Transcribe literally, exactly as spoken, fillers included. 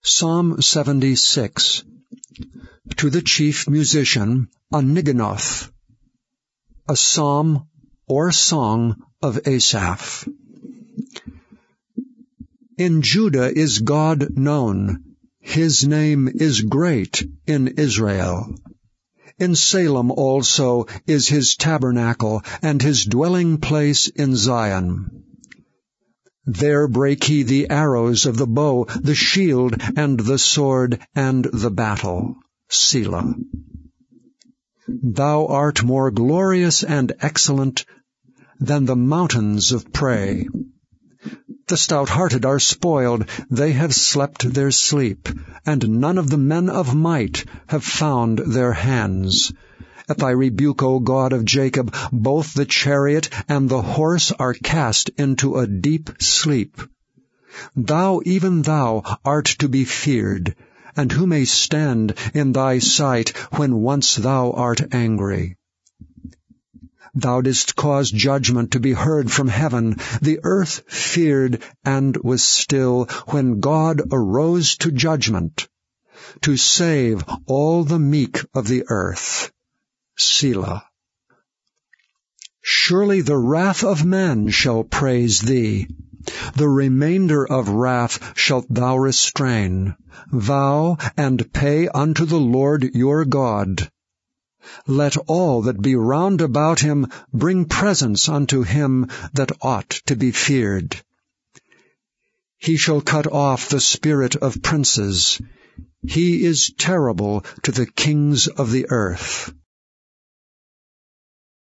Psalm seventy-six. To the chief musician, a Niganoth, a psalm or song of Asaph. In Judah is God known, His name is great in Israel. In Salem also is His tabernacle, and His dwelling place in Zion. There brake He the arrows of the bow, the shield, and the sword, and the battle. Selah. Thou art more glorious and excellent than the mountains of prey. The stout-hearted are spoiled, they have slept their sleep, and none of the men of might have found their hands. At thy rebuke, O God of Jacob, both the chariot and the horse are cast into a deep sleep. Thou, even thou, art to be feared, and who may stand in thy sight when once thou art angry? Thou didst cause judgment to be heard from heaven. The earth feared and was still when God arose to judgment, to save all the meek of the earth. Selah. Surely the wrath of man shall praise thee. The remainder of wrath shalt thou restrain. Vow and pay unto the Lord your God. Let all that be round about him bring presents unto him that ought to be feared. He shall cut off the spirit of princes. He is terrible to the kings of the earth.